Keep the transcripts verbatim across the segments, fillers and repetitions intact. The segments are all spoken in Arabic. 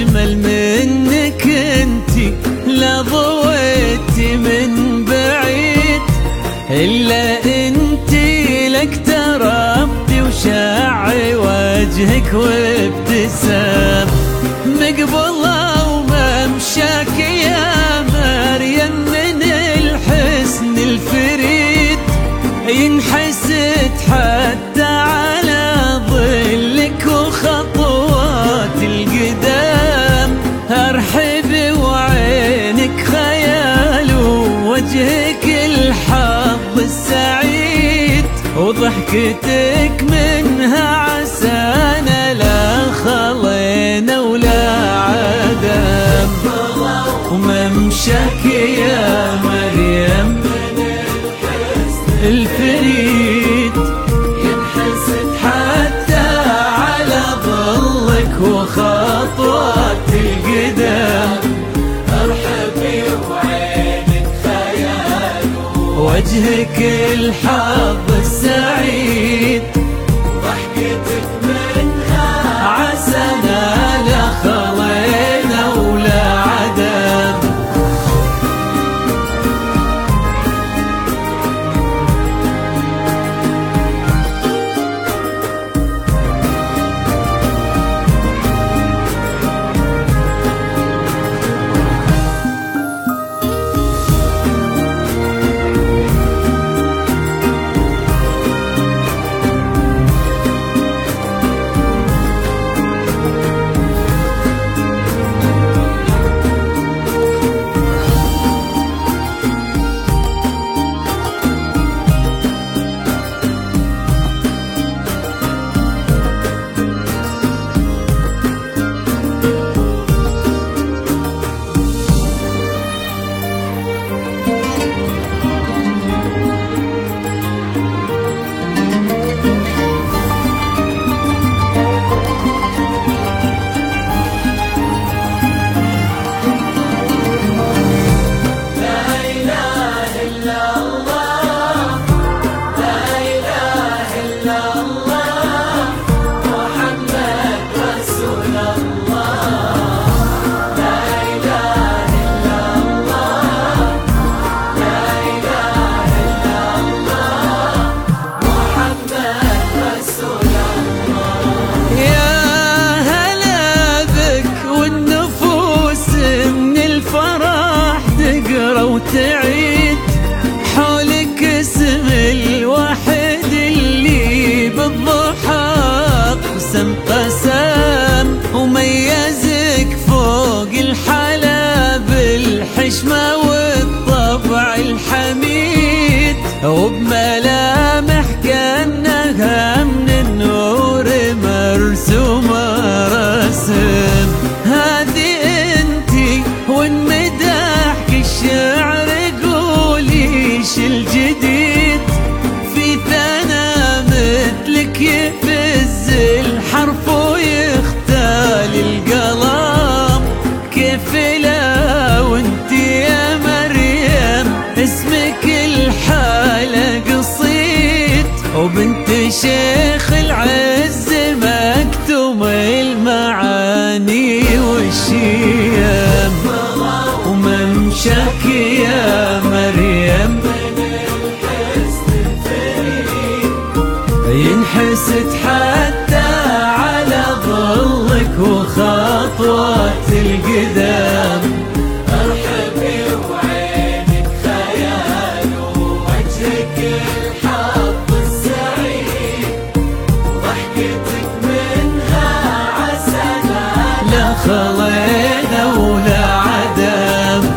أجمل منك انتي لا ضويتي من بعيد، إلا انتي لك تربتي وشاعي وجهك وابتسام. مقبلة وممشاك يا مريم من الحسن الفريد، ينحسد حتى على ظلك وخطوات القدام. ارحبي وعينك خيال ووجهك الحظ السعيد، وضحكتك منها عسانا لا خلينا ولا عدم. وممشاك يا مريم الفريد، ينحسد حتى على ظلك وخطوات القدام. ارحبي وعينك خيال وجهك الحظ السعيد، ضحكتك منها عسانا لا خلينا ولا عدم. وتعيد حولك اسم الواحد اللي بالضحى قسم قسم، وميزك فوق الحلا بالحشمة والطبع الحميد، وبملامح كأنها من النور مرسومة رسم. هذه انتي والمداح الشعر قوليش الجديد، في ثنا مثلك يفز الحرف ويختال القلم. كيف لا وانتي يا مريم اسمك الحالة قصيد، وبنت شيخ العز مكتوم المعاني والشيم. وممشاك يا مريم ينحسد حتى على ظلك وخطوات القدام. ارحبي وعينك خيال ووجهك الحظ السعيد، ضحكتك منها عسانا لا خلينا ولا عدم.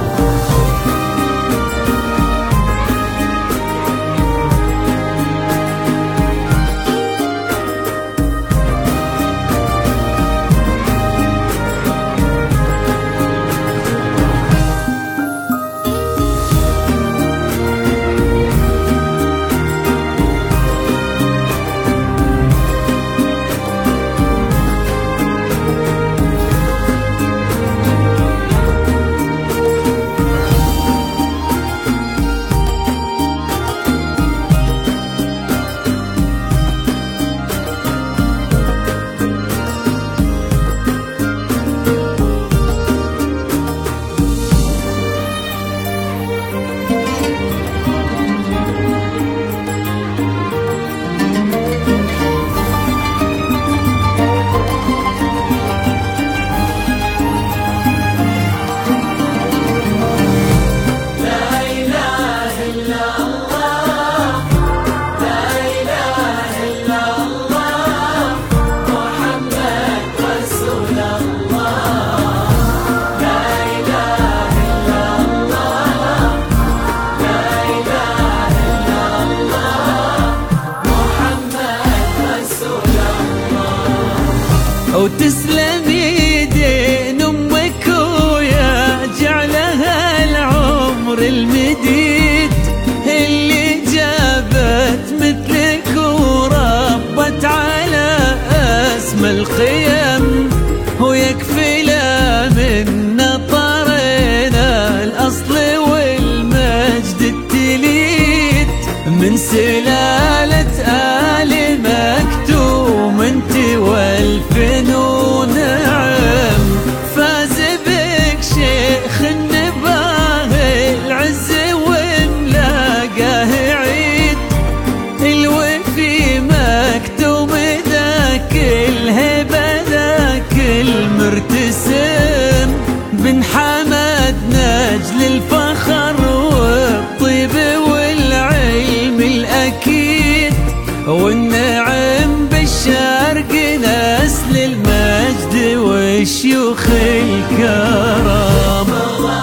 سلالة آل مكتوم انت والفنون نعم. فاز بك شيخ النباه العز وملاقاه عيد، الوفي مكتوم ذاك الهبة ذاك المرتسم، بن حمد نجل الفخر والطيب والعلم الأكيد، والنعم بالشرق نسل المجد والشيوخ الكرام.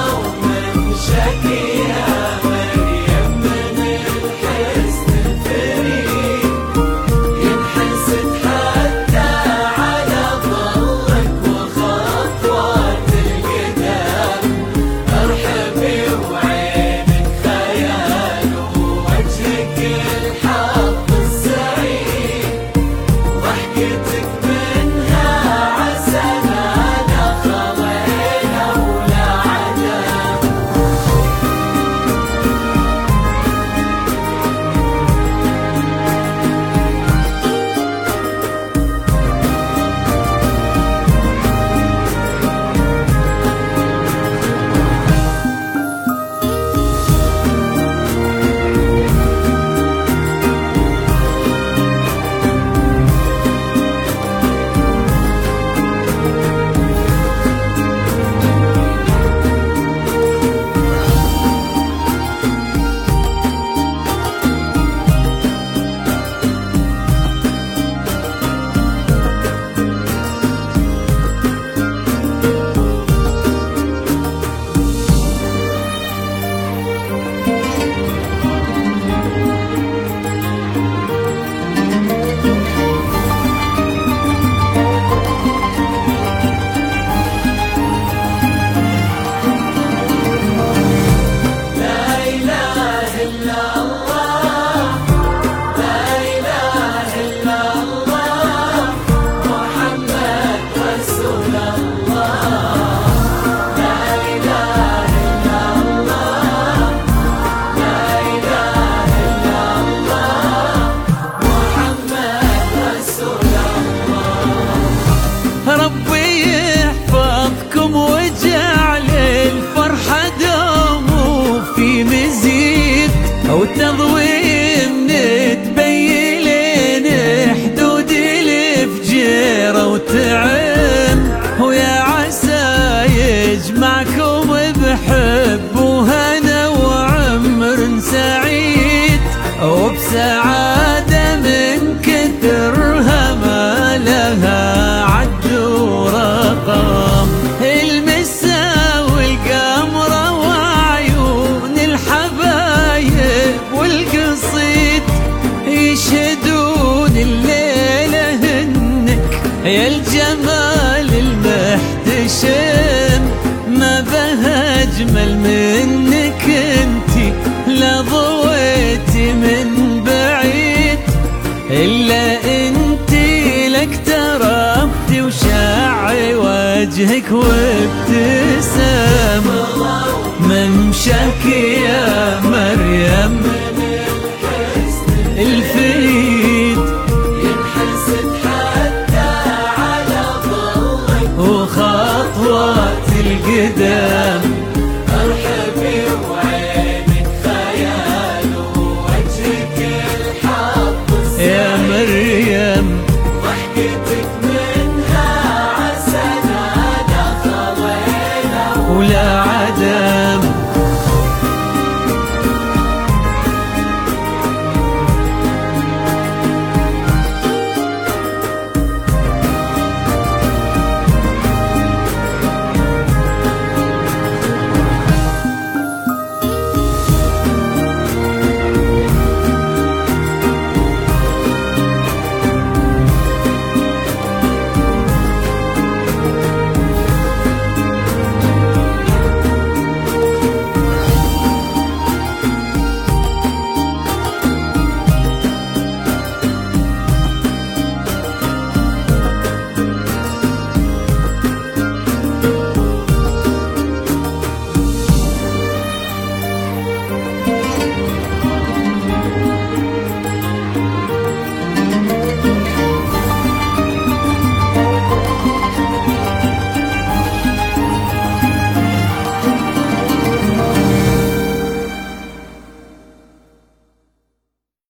وتضويم نتبين حدود الفجيرة وتعم، ويا عسى يجمعكم بحب وهنا وعمر سعيد، وبسعادة من كثرها ما لها عد ورقم. المسا والقمرة وعيون الحبايب والقصيد يشهدون الليلة هنك يا الجمال المحتشم، ما بها أجمل منك انتي لا ضويتي من بعيد، إلا انتي لك تربتي وشاع وجهك وابتسام. ممشاك يا مريم الفريد ينحسد حتى على ظلك وخطوات القدام.